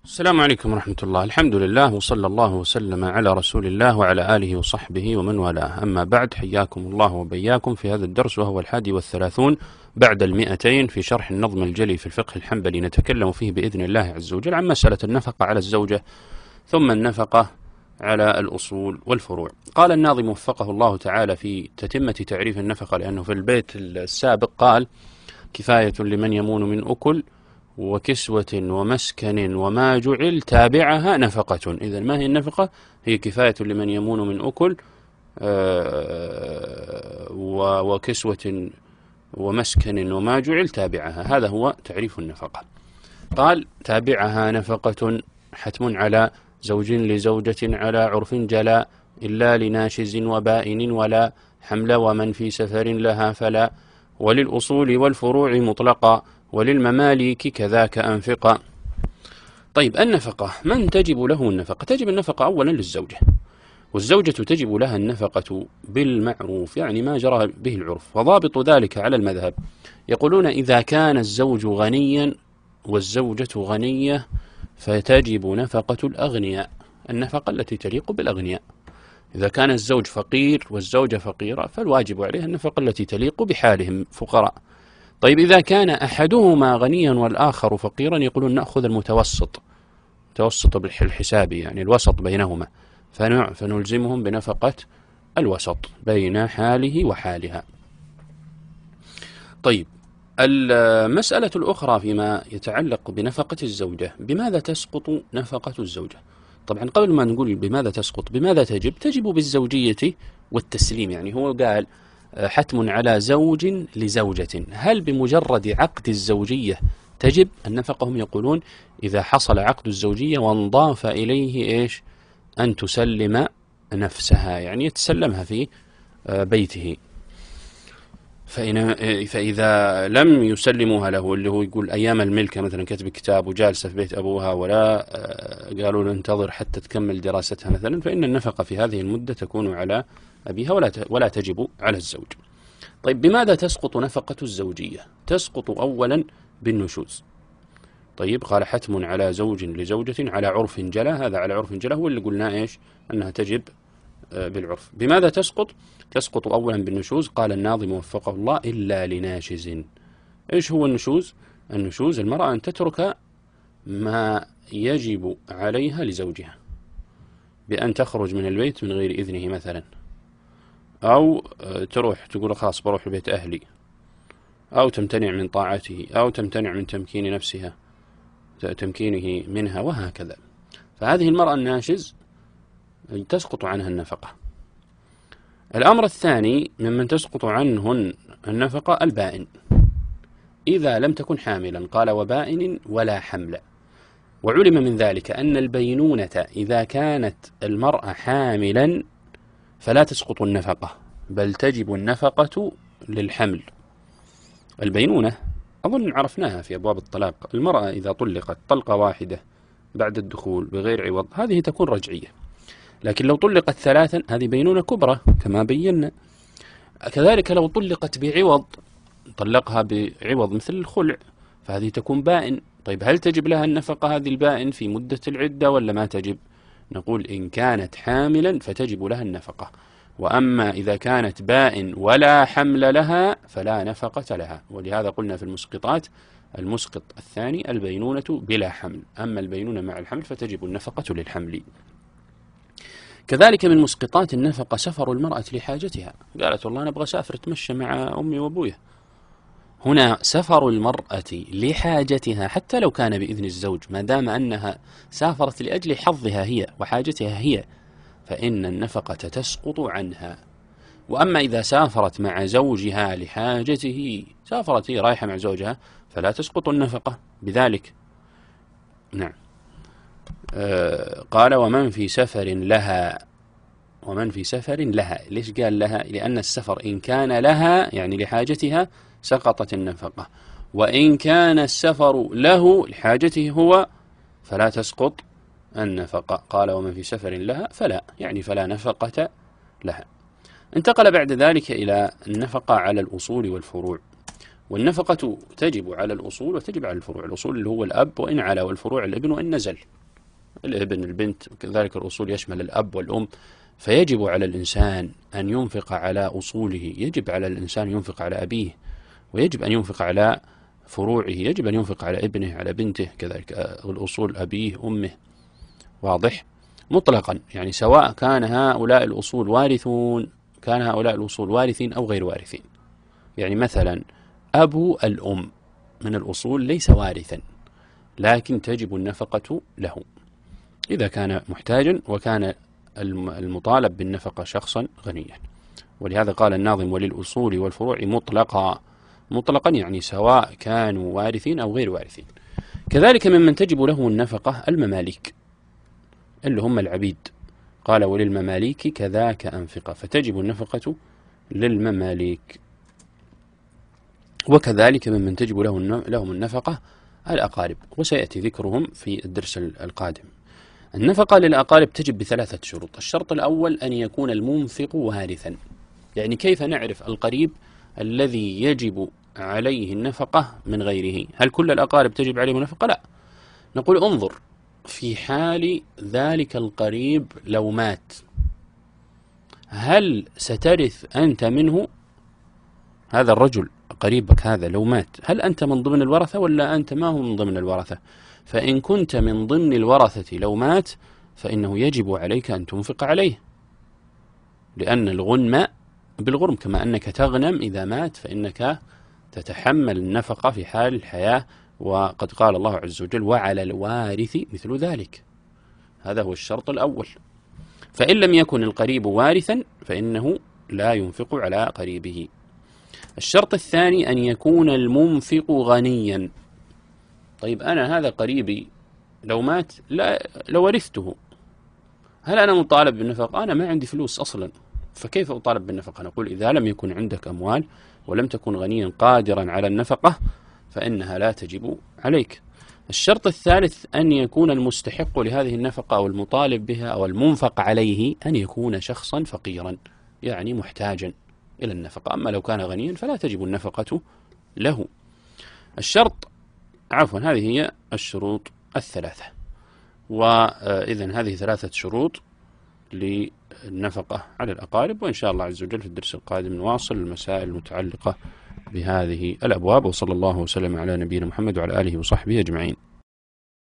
السلام عليكم ورحمة الله. الحمد لله وصلى الله وسلم على رسول الله وعلى آله وصحبه ومن والاه. أما بعد، حياكم الله وبياكم في هذا الدرس، وهو 31 بعد 200 في شرح النظم الجلي في الفقه الحنبلي. نتكلم فيه بإذن الله عز وجل عن مسألة النفقة على الزوجة، ثم النفقة على الأصول والفروع. قال الناظم وفقه الله تعالى في تتمة تعريف النفقة، لأنه في البيت السابق قال: كفاية لمن يمون من أكل وكسوة ومسكن وما جعل تابعها نفقة. إذن ما هي النفقة؟ هي كفاية لمن يمون من أكل وكسوة ومسكن وما جعل تابعها. هذا هو تعريف النفقة. قال: تابعها نفقة حتم على زوج لزوجة على عرف جلا، إلا لناشز وبائن ولا حمل، ومن في سفر لها فلا، وللأصول والفروع مطلقا، وللمماليك كذاك أنفقا. طيب، النفقة، من تجب له النفقة؟ تجب النفقة أولا للزوجة، والزوجة تجب لها النفقة بالمعروف، يعني ما جرى به العرف. وضابط ذلك على المذهب يقولون: إذا كان الزوج غنيا والزوجة غنية فتجب نفقة الأغنياء، النفقة التي تليق بالأغنياء. إذا كان الزوج فقير والزوجة فقيرة فالواجب عليها النفقة التي تليق بحالهم فقراء. طيب، إذا كان أحدهما غنيا والآخر فقيرا يقولون نأخذ المتوسط بالحساب، يعني الوسط بينهما، فنلزمهم بنفقة الوسط بين حاله وحالها. طيب، المسألة الأخرى فيما يتعلق بنفقة الزوجة: بماذا تسقط نفقة الزوجة؟ طبعا قبل ما نقول بماذا تسقط، بماذا تجب؟ تجب بالزوجية والتسليم. يعني هو قال حتم على زوج لزوجة، هل بمجرد عقد الزوجية تجب النفقة؟ هم يقولون إذا حصل عقد الزوجية وانضاف إليه إيش؟ أن تسلم نفسها، يعني يتسلمها في بيته. فإذا لم يسلموها له، اللي هو يقول أيام الملكة مثلا كتب كتاب وجالسة في بيت أبوها، ولا قالوا له انتظر حتى تكمل دراستها مثلا، فإن النفقة في هذه المدة تكون على أبيها ولا تجب على الزوج. طيب، بماذا تسقط نفقة الزوجية؟ تسقط أولا بالنشوز. طيب، قال حتم على زوج لزوجة على عرف جلا، هذا على عرف جلا هو اللي قلنا إيش؟ أنها تجب بالعرف. بماذا تسقط؟ تسقط أولا بالنشوز. قال الناظم وفقه الله: إلا لناشز. إيش هو النشوز؟ النشوز المرأة أن تترك ما يجب عليها لزوجها، بأن تخرج من البيت من غير إذنه مثلا، أو تروح تقول خلاص بروح لبيت أهلي، أو تمتنع من طاعته، أو تمتنع من تمكينه منها، وهكذا. فهذه المرأة الناشز تسقط عنها النفقة. الأمر الثاني ممن تسقط عنهن النفقة البائن، إذا لم تكن حاملا. قال: وبائن ولا حمل. وعلم من ذلك أن البينونة إذا كانت المرأة حاملا فلا تسقط النفقة، بل تجب النفقة للحمل. البينونة أظن عرفناها في أبواب الطلاق. المرأة إذا طلقت طلقة واحدة بعد الدخول بغير عوض هذه تكون رجعية، لكن لو طلقت ثلاثا هذه بينونة كبرى كما بينا. كذلك لو طلقت بعوض، طلقها بعوض مثل الخلع، فهذه تكون بائن. طيب، هل تجب لها النفقة هذه البائن في مدة العدة ولا ما تجب؟ نقول إن كانت حاملا فتجب لها النفقة، وأما إذا كانت بائن ولا حمل لها فلا نفقة لها. ولهذا قلنا في المسقطات: المسقط الثاني البينونة بلا حمل، أما البينونة مع الحمل فتجب النفقة للحمل. كذلك من مسقطات النفقة سفر المرأة لحاجتها، قالت والله أنا أبغى أسافر أتمشى مع أمي وأبويا. هنا سفر المرأة لحاجتها حتى لو كان بإذن الزوج، ما دام أنها سافرت لأجل حظها هي وحاجتها هي، فإن النفقة تسقط عنها. وأما إذا سافرت مع زوجها لحاجته، سافرت هي رايحة مع زوجها، فلا تسقط النفقة بذلك. نعم. قال: ومن في سفر لها. ومن في سفر لها، ليش قال لها؟ لأن السفر إن كان لها يعني لحاجتها سقطت النفقة، وإن كان السفر له لحاجته هو فلا تسقط النفقة. قال: ومن في سفر لها فلا، يعني فلا نفقة لها. انتقل بعد ذلك إلى النفقة على الأصول والفروع، والنفقة تجب على الأصول وتجب على الفروع. الأصول اللي هو الأب وإن علا، والفروع الابن وإن نزل، الابن البنت، كذلك الأصول يشمل الأب والأم. فيجب على الإنسان أن ينفق على أصوله، يجب على الإنسان ينفق على أبيه، ويجب أن ينفق على فروعه، يجب أن ينفق على ابنه، على بنته، كذلك الأصول أبيه أمه. واضح؟ مطلقا، يعني سواء كان هؤلاء الأصول وارثين أو غير وارثين. يعني مثلا أبو الأم من الأصول ليس وارثا، لكن تجب النفقة له إذا كان محتاجا وكان المطالب بالنفقة شخصا غنيا. ولهذا قال الناظم: وللأصول والفروع مطلقا يعني سواء كانوا وارثين أو غير وارثين. كذلك ممن تجب له النفقة المماليك اللي هم العبيد، قال: وللمماليك كذاك أنفقة، فتجب النفقة للمماليك. وكذلك ممن تجب لهم النفقة الأقارب، وسيأتي ذكرهم في الدرس القادم. النفقة للأقارب تجب بثلاثة شروط. الشرط الأول أن يكون المنفق وارثا. يعني كيف نعرف القريب الذي يجب عليه النفقة من غيره؟ هل كل الأقارب تجب عليهم النفقة؟ لا، نقول انظر في حال ذلك القريب لو مات، هل سترث أنت منه؟ هذا الرجل قريبك هذا لو مات، هل أنت من ضمن الورثة ولا أنت ما هو من ضمن الورثة؟ فإن كنت من ضمن الورثة لو مات فإنه يجب عليك أن تنفق عليه، لأن الغنم بالغرم، كما أنك تغنم إذا مات فإنك تتحمل النفقة في حال الحياة. وقد قال الله عز وجل: وعلى الوارث مثل ذلك. هذا هو الشرط الأول. فإن لم يكن القريب وارثا فإنه لا ينفق على قريبه. الشرط الثاني أن يكون المنفق غنيا. طيب أنا هذا قريبي لو مات لو ورثته، هل أنا مطالب بالنفقة؟ أنا ما عندي فلوس أصلا، فكيف أطالب بالنفقة؟ نقول: إذا لم يكن عندك أموال ولم تكن غنيا قادرا على النفقة فإنها لا تجب عليك. الشرط الثالث أن يكون المستحق لهذه النفقة أو المطالب بها أو المنفق عليه أن يكون شخصا فقيرا، يعني محتاجا إلى النفقة. أما لو كان غنيا فلا تجب النفقة له. هذه هي الشروط الثلاثة. وإذن هذه ثلاثة شروط للنفقة على الأقارب. وإن شاء الله عز وجل في الدرس القادم نواصل المسائل المتعلقة بهذه الأبواب. وصلى الله وسلم على نبينا محمد وعلى آله وصحبه أجمعين.